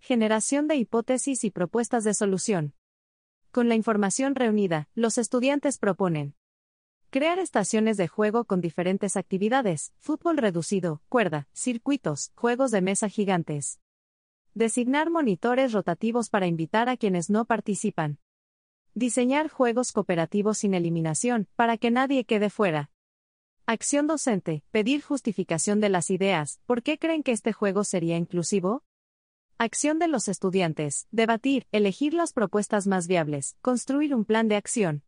Generación de hipótesis y propuestas de solución. Con la información reunida, los estudiantes proponen crear estaciones de juego con diferentes actividades: fútbol reducido, cuerda, circuitos, juegos de mesa gigantes. Designar monitores rotativos para invitar a quienes no participan. Diseñar juegos cooperativos sin eliminación, para que nadie quede fuera. Acción docente: pedir justificación de las ideas. ¿Por qué creen que este juego sería inclusivo? Acción de los estudiantes: debatir, elegir las propuestas más viables, construir un plan de acción.